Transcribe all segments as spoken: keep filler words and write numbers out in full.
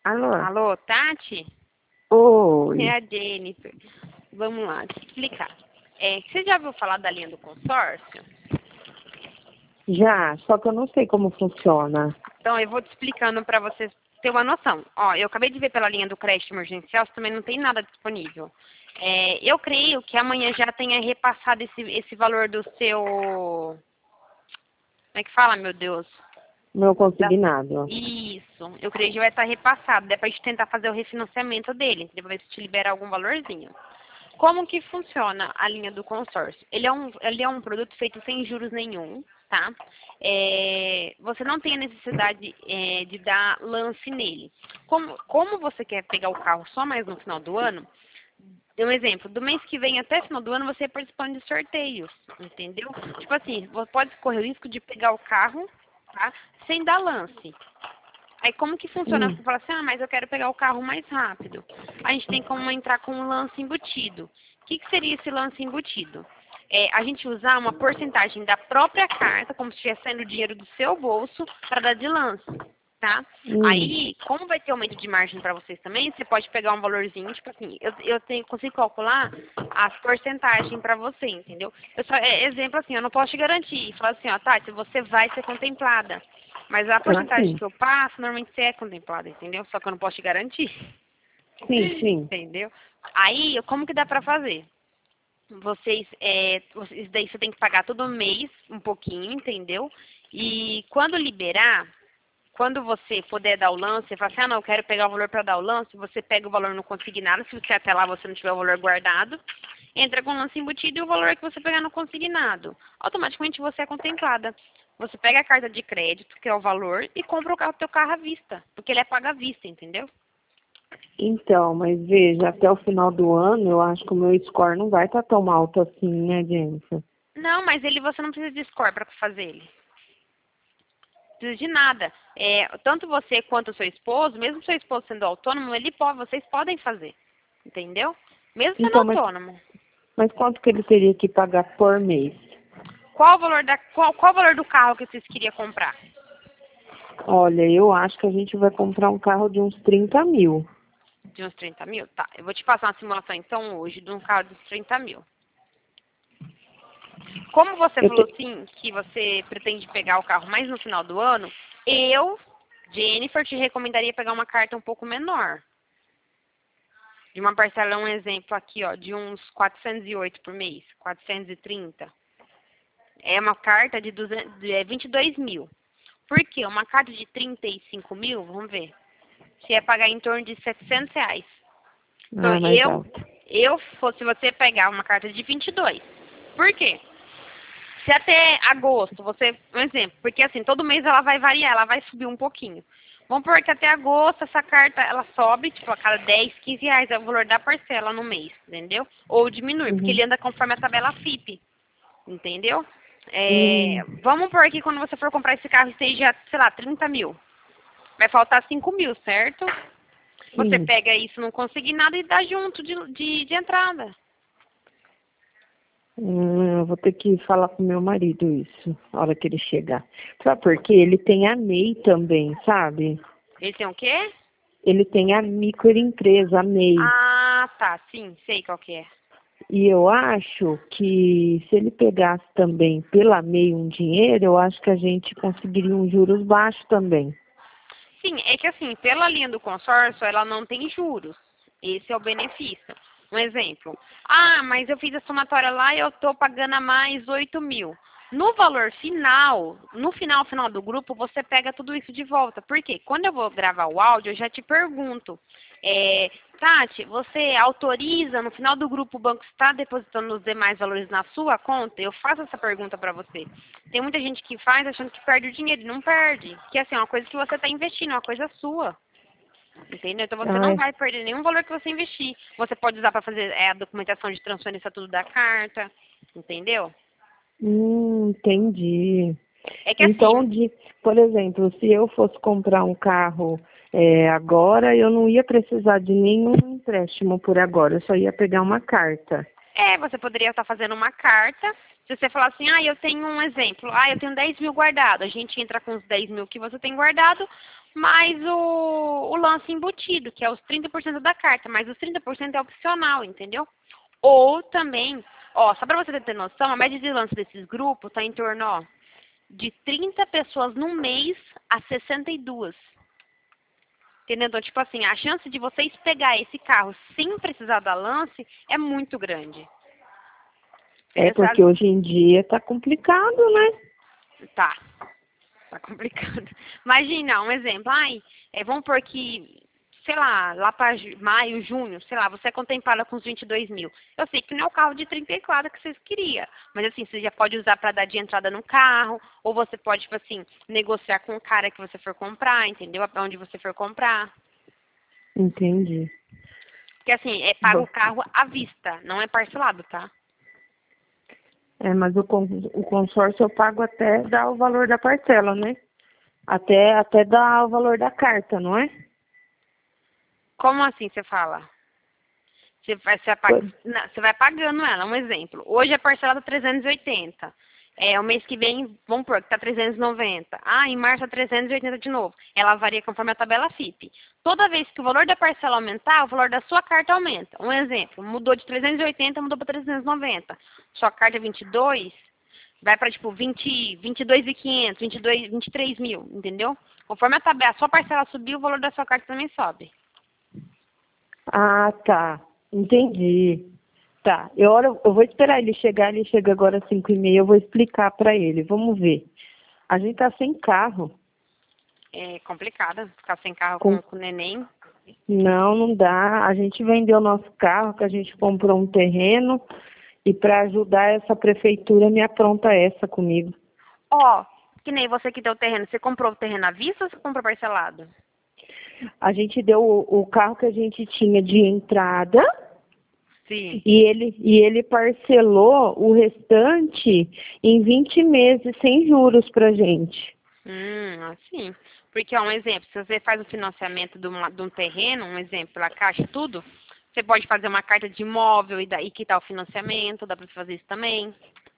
Alô? Alô, Tati? É Oi. a Jennifer. Vamos lá, te explicar. É, você já ouviu falar da linha do consórcio? Já, só que eu não sei como funciona. Então, eu vou te explicando para você ter uma noção. Ó, eu acabei de ver pela linha do crédito emergencial, também não tem nada disponível. É, eu creio que amanhã já tenha repassado esse, esse valor do seu... Como é que fala, meu Deus? Meu Da- consignado. Isso, eu creio que vai estar repassado. Dá pra gente tentar fazer o refinanciamento dele, depois te liberar algum valorzinho. Como que funciona a linha do consórcio? Ele é um, ele é um produto feito sem juros nenhum, tá? É, você não tem a necessidade é, de dar lance nele. Como, como você quer pegar o carro só mais no final do ano, dê um exemplo, do mês que vem até final do ano você participando de sorteios, entendeu? Tipo assim, você pode correr o risco de pegar o carro, tá? Sem dar lance. Aí como que funciona? Hum. Você fala assim, ah, mas eu quero pegar o carro mais rápido. A gente tem como entrar com um lance embutido. O que, que seria esse lance embutido? É a gente usar uma porcentagem da própria carta, como se estivesse saindo dinheiro do seu bolso, para dar de lance, tá? Hum. Aí, como vai ter aumento de margem para vocês também, você pode pegar um valorzinho, tipo assim, eu, eu tenho, consigo calcular as porcentagens para você, entendeu? Eu só, é, exemplo assim, eu não posso te garantir. Falar assim, ó, Tati, você vai ser contemplada. Mas a Ah, porcentagem sim. que eu passo, normalmente você é contemplada, entendeu? Só que eu não posso te garantir, Sim, sim. entendeu? Aí, como que dá pra fazer? Vocês, é, vocês, daí você tem que pagar todo mês um pouquinho, entendeu? E quando liberar, quando você puder dar o lance, você fala assim, ah, não, eu quero pegar o valor para dar o lance, você pega o valor no consignado, se você até lá você não tiver o valor guardado, entra com o lance embutido e o valor que você pegar no consignado. Automaticamente você é contemplada. Você pega a carta de crédito, que é o valor, e compra o carro, teu carro à vista, porque ele é pago à vista, entendeu? Então, mas veja, até o final do ano, eu acho que o meu score não vai estar tão alto assim, né, Jennifer? Não, mas ele você não precisa de score para fazer ele. Não precisa de nada. É, tanto você quanto o seu esposo, mesmo seu esposo sendo autônomo, ele pode, vocês podem fazer. Entendeu? Mesmo sendo Então, mas, autônomo. mas quanto que ele teria que pagar por mês? Qual o valor da qual, qual o valor do carro que vocês queriam comprar? Olha, eu acho que a gente vai comprar um carro de uns trinta mil. De uns trinta mil? Tá. Eu vou te passar uma simulação então hoje de um carro de uns trinta mil. Como você Eu falou te... assim que você pretende pegar o carro mais no final do ano, eu, Jennifer, te recomendaria pegar uma carta um pouco menor. De uma parcela, um exemplo aqui, ó, de uns quatrocentos e oito por mês, quatrocentos e trinta. É uma carta de, duzentos, de é, vinte e dois mil. Por quê? Uma carta de trinta e cinco mil, vamos ver. Você ia pagar em torno de setecentos reais. Então, Ah, mais eu, alto. eu fosse você pegar uma carta de vinte e dois. Por quê? Se até agosto, você, um exemplo, porque assim, todo mês ela vai variar, ela vai subir um pouquinho. Vamos por que até agosto essa carta, ela sobe, tipo, a cada dez, quinze reais é o valor da parcela no mês, entendeu? Ou diminui, porque Uhum. ele anda conforme a tabela F I P, entendeu? É, Hum, vamos por que quando você for comprar esse carro esteja, sei lá, trinta mil. Vai faltar cinco mil, certo? Você sim. pega isso não conseguir nada e dá junto de, de, de entrada. Hum, eu vou ter que falar com meu marido isso, na hora que ele chegar. Sabe por quê? Ele tem a M E I também, sabe? Ele tem o quê? Ele tem a microempresa, a M E I. Ah, tá, sim, sei qual que é. E eu acho que se ele pegasse também pela M E I um dinheiro, eu acho que a gente conseguiria um juros baixos também. Sim, é que assim, pela linha do consórcio, ela não tem juros. Esse é o benefício. Um exemplo. Ah, mas eu fiz a somatória lá e eu estou pagando a mais oito mil. No valor final, no final, final do grupo, você pega tudo isso de volta. Por quê? Quando eu vou gravar o áudio, eu já te pergunto. É, Tati, você autoriza no final do grupo o banco está depositando os demais valores na sua conta? Eu faço essa pergunta para você. Tem muita gente que faz achando que perde o dinheiro e não perde. Que assim, é uma coisa que você está investindo, é uma coisa sua. Entendeu? Então você não Ai, vai perder nenhum valor que você investir. Você pode usar para fazer é, a documentação de transferência tudo da carta. Entendeu? hum, entendi. É que Então, assim, de, por exemplo, se eu fosse comprar um carro é, agora, eu não ia precisar de nenhum empréstimo por agora, eu só ia pegar uma carta. é, você poderia estar fazendo uma carta. Se você falar assim, ah, eu tenho um exemplo, ah, eu tenho dez mil guardado. A gente entra com os dez mil que você tem guardado. mais o, o lance embutido, que é os trinta por cento da carta, mas os trinta por cento é opcional, entendeu? Ou também, ó, só pra você ter noção, a média de lance desses grupos tá em torno, ó, de trinta pessoas no mês a sessenta e duas. Entendeu? Então, tipo assim, a chance de vocês pegar esse carro sem precisar da lance é muito grande. É Essa, porque hoje em dia tá complicado, né? tá, tá complicado. Imagina, um exemplo, ai, é, vamos pôr que, sei lá, lá para maio, junho, sei lá, você é contemplada com os vinte e dois mil. Eu sei que não é o carro de trinta e quatro que vocês queriam, mas assim, você já pode usar para dar de entrada no carro, ou você pode, tipo assim, negociar com o cara que você for comprar, entendeu? Onde você for comprar. Entendi. Porque assim, é paga o carro à vista, não é parcelado, tá? É, mas o, con o consórcio eu pago até dar o valor da parcela, né? Até, até dar o valor da carta, não é? Como assim você fala? Você vai, você, Pois- apaga, não, você vai pagando ela, um exemplo. Hoje é parcelado trezentos e oitenta. É, o mês que vem, vamos pôr que tá trezentos e noventa. Ah, em março é trezentos e oitenta de novo. Ela varia conforme a tabela F I P. Toda vez que o valor da parcela aumentar, o valor da sua carta aumenta. Um exemplo, mudou de trezentos e oitenta, mudou para trezentos e noventa. Sua carta é vinte e dois, vai para tipo vinte, vinte e dois mil e quinhentos, vinte e dois, vinte e três mil, entendeu? Conforme a tabela, a sua parcela subir, o valor da sua carta também sobe. Ah, tá. Entendi. Tá. Eu, olho- eu vou esperar ele chegar, ele chega agora às cinco e meia, eu vou explicar para ele. Vamos ver. A gente tá sem carro. É complicado ficar sem carro Com... com, com o neném. Não, não dá. A gente vendeu nosso carro, que a gente comprou um terreno, e para ajudar essa prefeitura me apronta essa comigo. Ó, que nem você que deu o terreno. Você comprou o terreno à vista ou você comprou parcelado? A gente deu o, o carro que a gente tinha de entrada Sim. e ele, e ele parcelou o restante em vinte meses sem juros pra gente. Hum, assim. Porque, ó, um exemplo, se você faz o financiamento de, uma, de um terreno, um exemplo, a caixa, tudo, você pode fazer uma carta de imóvel e daí quitar o financiamento, dá pra você fazer isso também.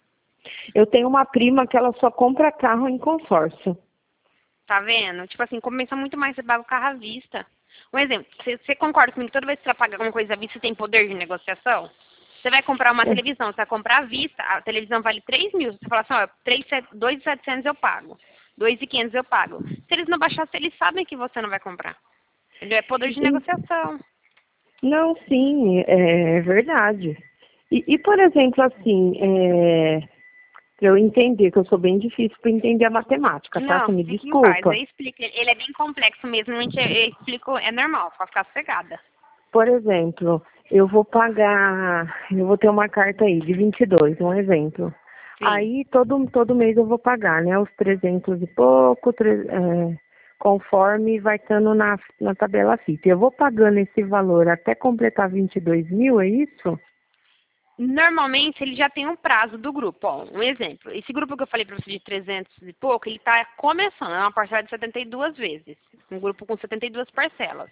Eu tenho uma prima que ela só compra carro em consórcio. Tá vendo? Tipo assim, compensa muito mais você pagar o carro à vista. Um exemplo, você, você concorda comigo que toda vez que você vai pagar alguma coisa à vista, você tem poder de negociação? Você vai comprar uma É. televisão, você vai comprar à vista, a televisão vale três mil. Você fala assim, ó, dois mil e setecentos eu pago. dois mil e quinhentos eu pago. Se eles não baixarem, eles sabem que você não vai comprar. Entendeu? É poder de E- negociação. não, sim, é verdade. E, e, por exemplo, assim, é, pra eu entender, que eu sou bem difícil para entender a matemática, tá? Você Não, me fique em paz. desculpa. Aí explica. Ele é bem complexo mesmo. Eu eu explico, é normal, pode ficar sossegada. Por exemplo, eu vou pagar, eu vou ter uma carta aí de vinte e dois, um exemplo. Sim. Aí todo, todo mês eu vou pagar, né? Os trezentos e pouco, tre- é, conforme vai estando na, na tabela F I P. Eu vou pagando esse valor até completar vinte e dois mil, é isso? Normalmente ele já tem um prazo do grupo. Ó, um exemplo. Esse grupo que eu falei para você de trezentos e pouco, ele está começando. É uma parcela de setenta e duas vezes. Um grupo com setenta e duas parcelas.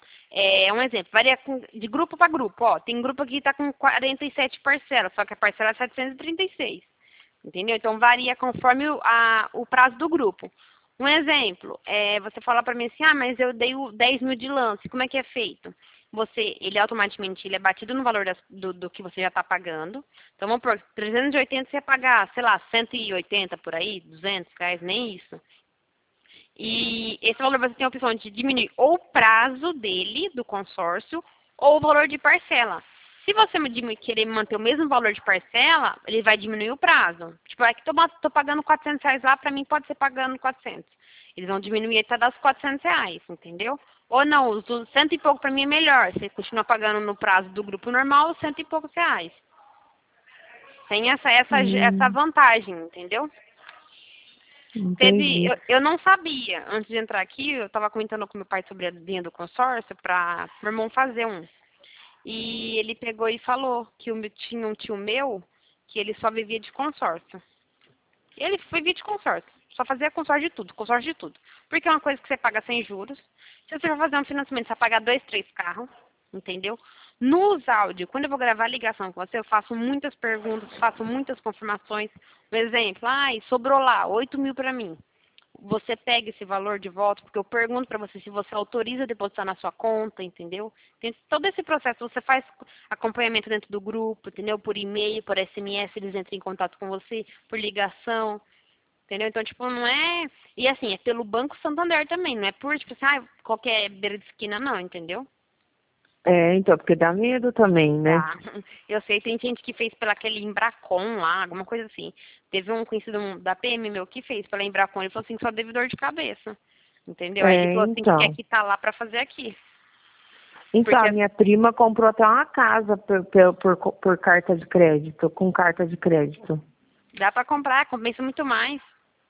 É um exemplo. Varia com- de grupo para grupo. Ó, tem grupo aqui que está com quarenta e sete parcelas, só que a parcela é setecentos e trinta e seis. Entendeu? Então varia conforme o, a- o prazo do grupo. Um exemplo, é, você fala para mim assim, ah, mas eu dei o dez mil de lance, como é que é feito? Você, ele automaticamente ele é batido no valor das- do, do que você já está pagando. Então vamos por trezentos e oitenta você ia pagar, sei lá, cento e oitenta por aí, duzentos reais, nem isso. E esse valor você tem a opção de diminuir ou o prazo dele, do consórcio, ou o valor de parcela. Se você diminuir- querer manter o mesmo valor de parcela, ele vai diminuir o prazo. Tipo, é que tô, tô pagando quatrocentos reais lá, pra mim pode ser pagando quatrocentos. Eles vão diminuir até das quatrocentos reais, entendeu? Ou não, os do cento e pouco pra mim é melhor. Você continua pagando no prazo do grupo normal, cento e poucos reais. Tem essa, essa, essa Hum, vantagem, entendeu? Teve, entendi. eu, eu não sabia, antes de entrar aqui, eu estava comentando com meu pai sobre a linha do consórcio para meu irmão fazer um. E ele pegou e falou que o meu- tinha um tio meu que ele só vivia de consórcio. Ele vivia de consórcio, só fazia consórcio de tudo, consórcio de tudo. Porque é uma coisa que você paga sem juros. Se você for fazer um financiamento, você vai pagar dois, três carros, entendeu? Nos áudios, quando eu vou gravar a ligação com você, eu faço muitas perguntas, faço muitas confirmações. Por exemplo, ai, sobrou lá, oito mil para mim. você pega esse valor de volta, porque eu pergunto para você se você autoriza a depositar na sua conta, entendeu? Tem todo esse processo, você faz acompanhamento dentro do grupo, entendeu? Por e-mail, por S M S, eles entram em contato com você, por ligação, entendeu? Então, tipo, não é... E assim, é pelo Banco Santander também, não é por, tipo assim, ah, qualquer beira de esquina, não, entendeu? É, então, porque dá medo também, né? Tá. Eu sei, tem gente que fez pela aquele Embracon lá, alguma coisa assim. Teve um conhecido um da P M meu que fez pela Embracon, ele falou assim que só teve dor de cabeça. Entendeu? Aí ele É, falou assim que quer então. quitar lá pra fazer aqui. Então, Porque a minha prima comprou até uma casa por, por, por, por carta de crédito, com carta de crédito. dá pra comprar, compensa muito mais.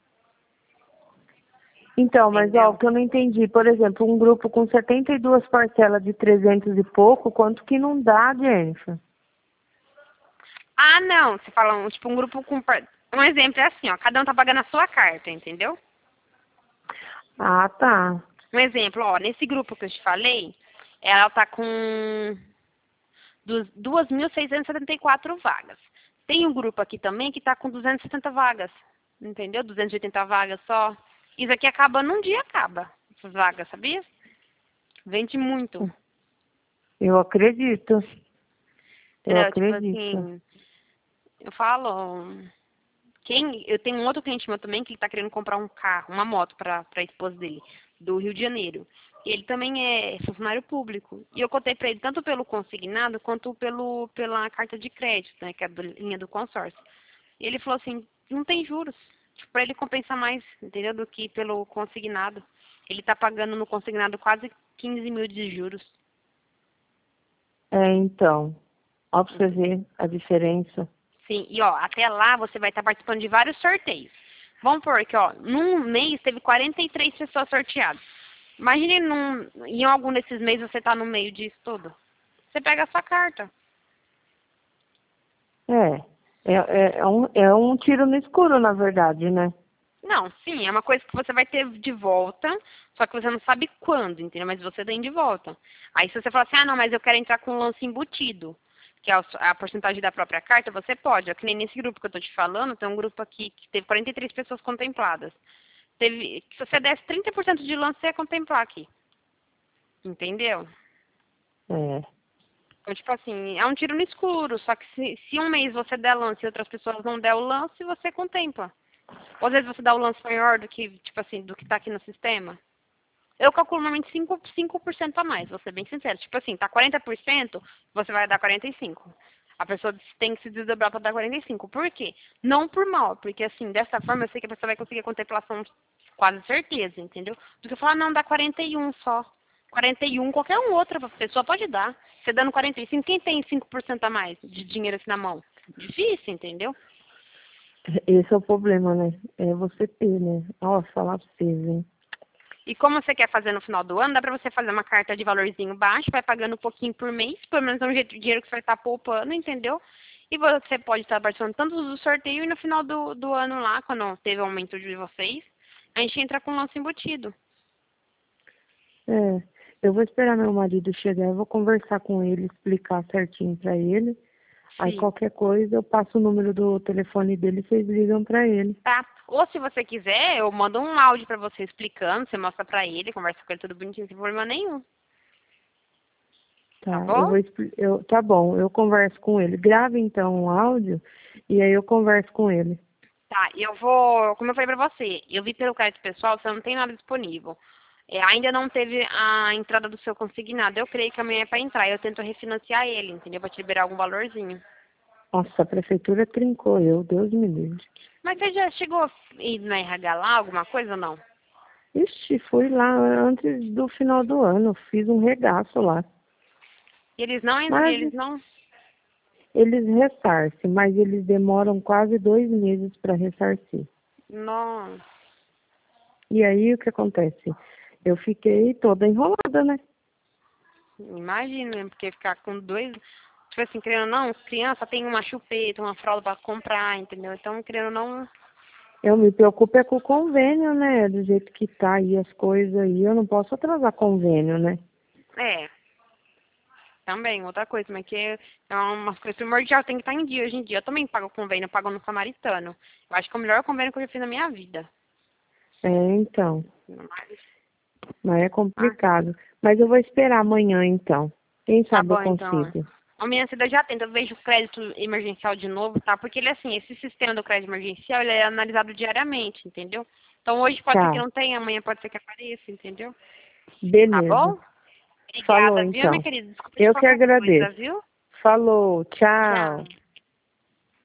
Então, mas ó, o Entendeu? que eu não entendi, por exemplo, um grupo com setenta e duas parcelas de trezentos e pouco, quanto que não dá, Jennifer? Ah, não. Você fala, um, tipo, um grupo com... par- Um exemplo é assim, ó. Cada um tá pagando a sua carta, entendeu? Ah, tá. Um exemplo, ó. Nesse grupo que eu te falei, ela tá com dos- duas mil seiscentas e setenta e quatro vagas. Tem um grupo aqui também que tá com duzentas e setenta vagas. Entendeu? duzentas e oitenta vagas só. Isso aqui acaba num dia, acaba. Essas vagas, sabia? Vende muito. Eu acredito. Eu Entendeu? Tipo acredito. assim, eu falo... Quem, eu tenho um outro cliente meu também que ele tá querendo comprar um carro, uma moto para a esposa dele, do Rio de Janeiro. E ele também é funcionário público. E eu contei para ele tanto pelo consignado quanto pelo, pela carta de crédito, né, que é a do- linha do consórcio. E ele falou assim, não tem juros. Tipo, para ele compensar mais, entendeu? Do que pelo consignado. Ele tá pagando no consignado quase quinze mil de juros. É, então. Ó pra você ver a diferença. Sim, e ó, até lá você vai estar participando de vários sorteios. Vamos por que, ó, num mês teve quarenta e três pessoas sorteadas. Imagine num, em algum desses meses você tá no meio disso tudo. Você pega a sua carta. É. É, é, é um, é um tiro no escuro, na verdade, né? Não, sim, é uma coisa que você vai ter de volta, só que você não sabe quando, entendeu? Mas você tem de volta. Aí se você falar assim, ah, não, mas eu quero entrar com um lance embutido, que é a a porcentagem da própria carta, você pode. É que nem nesse grupo que eu tô te falando, tem um grupo aqui que teve quarenta e três pessoas contempladas. Teve, se você desse trinta por cento de lance, você ia contemplar aqui. Entendeu? É. Então, tipo assim, é um tiro no escuro, só que se, se um mês você der lance e outras pessoas não der o lance, você contempla. Ou às vezes você dá o lance maior do que, tipo assim, do que tá aqui no sistema. Eu calculo normalmente cinco, cinco por cento a mais, vou ser bem sincero. Tipo assim, tá quarenta por cento, você vai dar quarenta e cinco por cento. A pessoa tem que se desdobrar para dar quarenta e cinco por cento. Por quê? Não por mal, porque assim, dessa forma eu sei que a pessoa vai conseguir a contemplação quase certeza, entendeu? Do que falar, não, dá quarenta e um só. quarenta e um, qualquer um outra pessoa pode dar. Você dando quarenta e cinco, quem tem cinco por cento a mais de dinheiro assim na mão? Difícil, entendeu? Esse é o problema, né? É você ter, né? Ó, falar pra vocês, hein? E como você quer fazer no final do ano, dá pra você fazer uma carta de valorzinho baixo, vai pagando um pouquinho por mês, pelo menos é um jeito de dinheiro que você vai estar poupando, entendeu? E você pode estar participando tanto do sorteio e no final do, do ano lá, quando teve o aumento de vocês, a gente entra com o lance embutido. É. Eu vou esperar meu marido chegar, eu vou conversar com ele, explicar certinho pra ele. Aí Sim. qualquer coisa eu passo o número do telefone dele e vocês ligam pra ele. Tá? Ou se você quiser, eu mando um áudio pra você explicando, você mostra pra ele, conversa com ele tudo bonitinho, sem problema nenhum. Tá Tá, eu bom? vou expli- eu Tá bom, eu converso com ele. Grave então um áudio e aí eu converso com ele. Tá, eu vou, como eu falei pra você, eu vi pelo crédito pessoal, você não tem nada disponível. É, ainda não teve a entrada do seu consignado. Eu creio que amanhã é pra entrar. Eu tento refinanciar ele, entendeu? Pra te liberar algum valorzinho. Nossa, a prefeitura trincou eu, Deus me livre. Mas você já chegou a ir na R H lá, alguma coisa ou não? Ixi, fui lá antes do final do ano, fiz um regaço lá. E eles não, Mas eles não. eles ressarcem, mas eles demoram quase dois meses para ressarcir. Nossa, E aí o que acontece? Eu fiquei toda enrolada, né? imagina, né? Porque ficar com dois. Tipo assim, querendo ou não, criança tem uma chupeta, uma fralda pra comprar, entendeu? Então, querendo ou não. Eu me preocupo é com o convênio, né? Do jeito que tá aí as coisas aí, eu não posso atrasar convênio, né? É, também, outra coisa, mas que é uma coisa primordial, tem que estar em dia hoje em dia. Eu também pago convênio, eu pago no Samaritano. Eu acho que é o melhor convênio que eu já fiz na minha vida. É, então. Mas, Mas é complicado. Mas eu vou esperar amanhã, então. Quem tá sabe eu bom, então. consigo. Amanhã cedo eu já tento, eu vejo o crédito emergencial de novo, tá? Porque ele, assim, esse sistema do crédito emergencial, ele é analisado diariamente, entendeu? Então hoje pode ser que Tá. não tenha, amanhã pode ser que apareça, entendeu? Tá Beleza. bom? Falou, Obrigada, viu, minha então. querida? Desculpa de Eu que qualquer coisa, agradeço. viu? Falou. Tchau. Tchau.